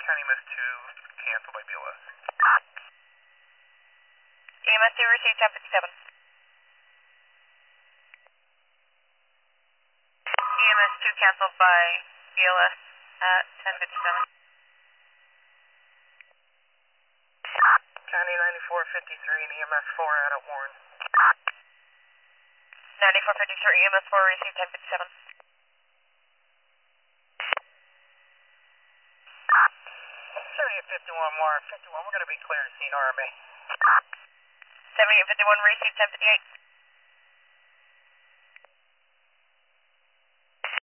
County EMS 2, canceled by BLS. EMS 2 received 1057. EMS 2 canceled by BLS at 1057. County 9453 and EMS 4 out at Warren. 9453, EMS 4 received 1057. 7851 Warren 51, we're going to be clear to scene RMA. 7851 received 1058.